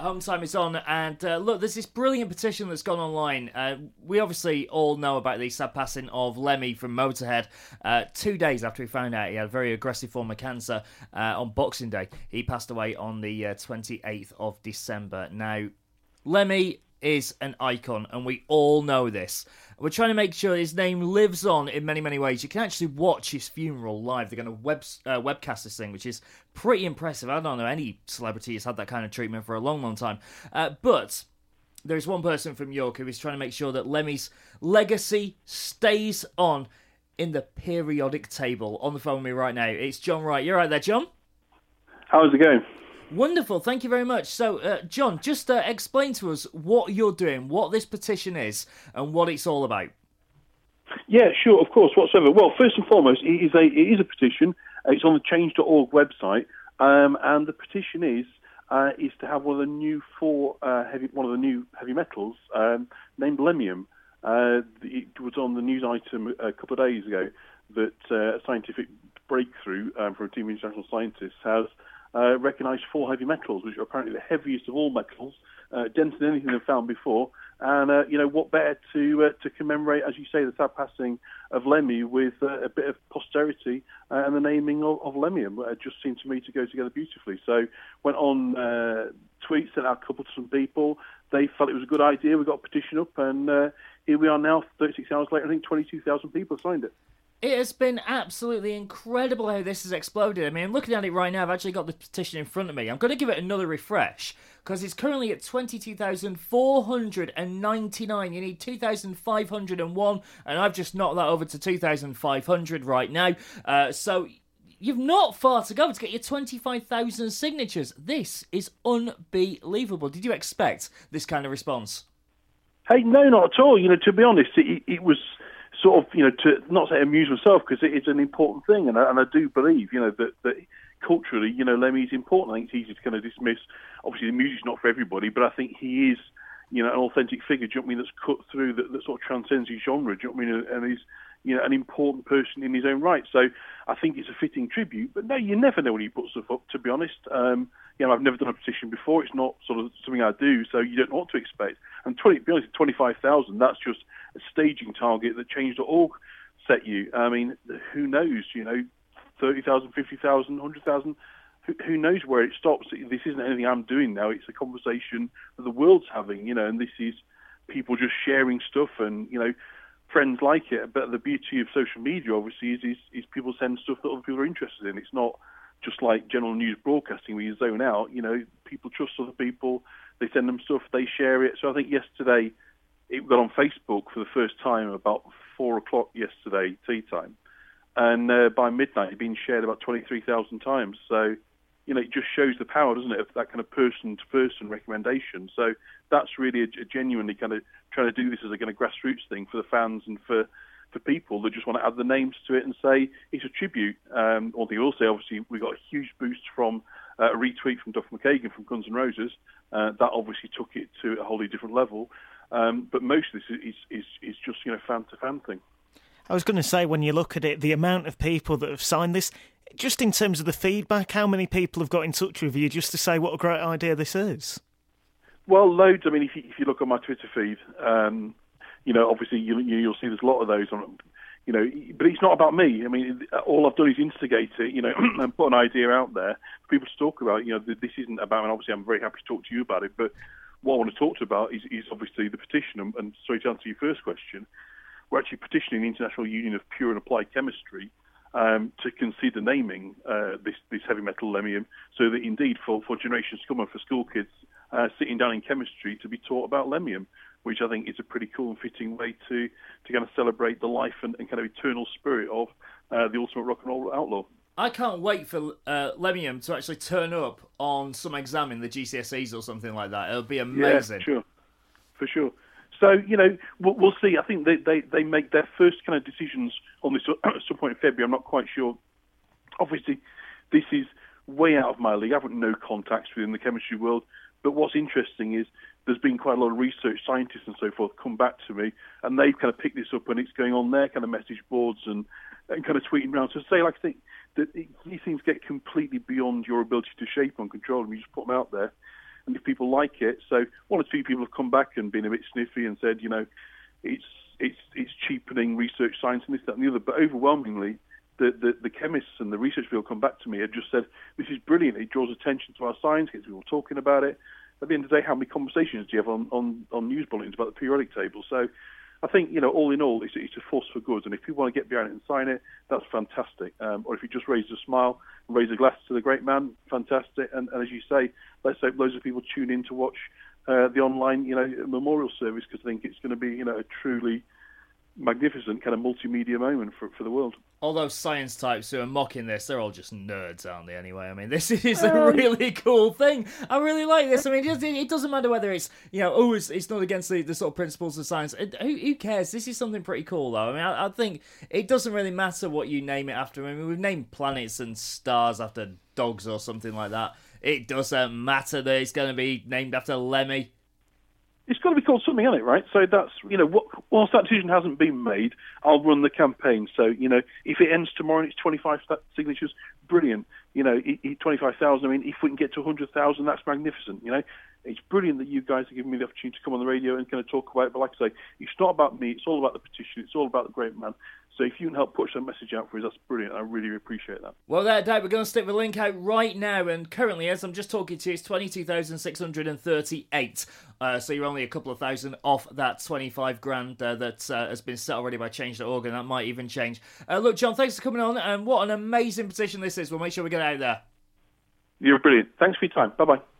Home Time is on, and look, there's this brilliant petition that's gone online. We obviously all know about the sad passing of Lemmy from Motorhead. 2 days after we found out he had a very aggressive form of cancer on Boxing Day, he passed away on the 28th of December. Now, Lemmy is an icon, and we all know this. We're trying to make sure his name lives on in many, many ways. You can actually watch his funeral live. They're going to webcast this thing, which is pretty impressive. I don't know any celebrity who's had that kind of treatment for a long, long time. But there's one person from York who is trying to make sure that Lemmy's legacy stays on in the periodic table. On the phone with me right now, it's John Wright. You're right there, John? How's it going? Wonderful, thank you very much. So, John, just explain to us what you're doing, what this petition is, and what it's all about. Yeah, sure, of course, whatsoever. Well, first and foremost, it is a petition. It's on the Change.org website, and the petition is to have one of the new heavy metals named Lemium. It was on the news item a couple of days ago that a scientific breakthrough from a team of international scientists has recognised 4 heavy metals, which are apparently the heaviest of all metals, denser than anything they've found before. And, what better to commemorate, as you say, the sad passing of Lemmy with a bit of posterity and the naming of Lemium. It just seemed to me to go together beautifully. So went on tweets, sent out a couple to some people. They felt it was a good idea. We got a petition up, and here we are now, 36 hours later. I think 22,000 people have signed it. It has been absolutely incredible how this has exploded. I mean, looking at it right now, I've actually got the petition in front of me. I'm going to give it another refresh, because it's currently at 22,499. You need 2,501, and I've just knocked that over to 2,500 right now. So you've not far to go to get your 25,000 signatures. This is unbelievable. Did you expect this kind of response? Hey, no, not at all. To be honest, it was sort of, to not say amuse myself, because it is an important thing, and I do believe, that culturally, Lemmy is important. I think it's easy to kind of dismiss. Obviously, the music's not for everybody, but I think he is, an authentic figure. Do you know what I mean? That's cut through, that sort of transcends his genre. Do you know what I mean? And he's, an important person in his own right. So I think it's a fitting tribute. But no, you never know when he puts stuff up. To be honest, I've never done a petition before. It's not sort of something I do, so you don't know what to expect. And to be honest, 25,000. That's just a staging target that Change.org set you. I mean, who knows? 30,000, 50,000, 100,000. Who knows where it stops? This isn't anything I'm doing now. It's a conversation that the world's having, and this is people just sharing stuff and, friends like it. But the beauty of social media, obviously, is people send stuff that other people are interested in. It's not just like general news broadcasting where you zone out. People trust other people. They send them stuff, they share it. So I think yesterday it got on Facebook for the first time about 4 o'clock yesterday, tea time. And by midnight, it'd been shared about 23,000 times. So, it just shows the power, doesn't it, of that kind of person-to-person recommendation. So that's really a genuinely kind of trying to do this as a kind of grassroots thing for the fans and for people that just want to add the names to it and say it's a tribute. One thing I will say, obviously, we got a huge boost from a retweet from Duff McKagan from Guns N' Roses. That obviously took it to a wholly different level. But most of this is just, fan-to-fan thing. I was going to say, when you look at it, the amount of people that have signed this, just in terms of the feedback, how many people have got in touch with you just to say what a great idea this is? Well, loads. I mean, if you look on my Twitter feed, obviously you'll see there's a lot of those on, but it's not about me. I mean, all I've done is instigate it, and put an idea out there for people to talk about. This isn't about, and obviously I'm very happy to talk to you about it, but what I want to talk to about is obviously the petition. And sorry to answer your first question, we're actually petitioning the International Union of Pure and Applied Chemistry to consider naming this heavy metal Lemium, so that indeed for generations to come and for school kids sitting down in chemistry to be taught about Lemium, which I think is a pretty cool and fitting way to kind of celebrate the life and kind of eternal spirit of the ultimate rock and roll outlaw. I can't wait for Lemium to actually turn up on some exam in the GCSEs or something like that. It'll be amazing. Yeah, for sure. So, we'll see. I think they make their first kind of decisions on this at some point in February. I'm not quite sure. Obviously, this is way out of my league. I have no contacts within the chemistry world. But what's interesting is there's been quite a lot of research scientists and so forth come back to me, and they've kind of picked this up, and it's going on their kind of message boards and kind of tweeting around. So say, I think that these things get completely beyond your ability to shape and control them. You just put them out there. and if people like it. So one or two people have come back and been a bit sniffy and said, it's cheapening research science and this, that, and the other. But overwhelmingly, the chemists and the research people come back to me and just said, this is brilliant. It draws attention to our science, gets people talking about it. At the end of the day, how many conversations do you have on news bulletins about the periodic table? So I think, all in all, it's a force for good. And if people want to get behind it and sign it, that's fantastic. Or if you just raise a smile and raise a glass to the great man, fantastic. And as you say, let's hope loads of people tune in to watch the online, memorial service, because I think it's going to be, a truly magnificent kind of multimedia moment for the world. All those science types who are mocking this, they're all just nerds, aren't they, anyway? I mean, this is a really cool thing. I really like this. I mean, it doesn't matter whether it's, it's not against the sort of principles of science. Who cares? This is something pretty cool, though. I mean, I think it doesn't really matter what you name it after. I mean, we've named planets and stars after dogs or something like that. It doesn't matter that it's going to be named after Lemmy. It's got to be called something, hasn't it, right? So that's, whilst that decision hasn't been made, I'll run the campaign. So, if it ends tomorrow and it's 25 signatures, brilliant. 25,000, I mean, if we can get to 100,000, that's magnificent, It's brilliant that you guys are giving me the opportunity to come on the radio and kind of talk about it. But like I say, it's not about me. It's all about the petition. It's all about the great man. So if you can help push that message out for us, that's brilliant. I really appreciate that. Well, there, Dave, we're going to stick the link out right now. And currently, as I'm just talking to you, it's 22,638. So you're only a couple of thousand off that 25 grand that has been set already by Change.org, and that might even change. Look, John, thanks for coming on. And what an amazing petition this is. We'll make sure we get it out there. You're brilliant. Thanks for your time. Bye-bye.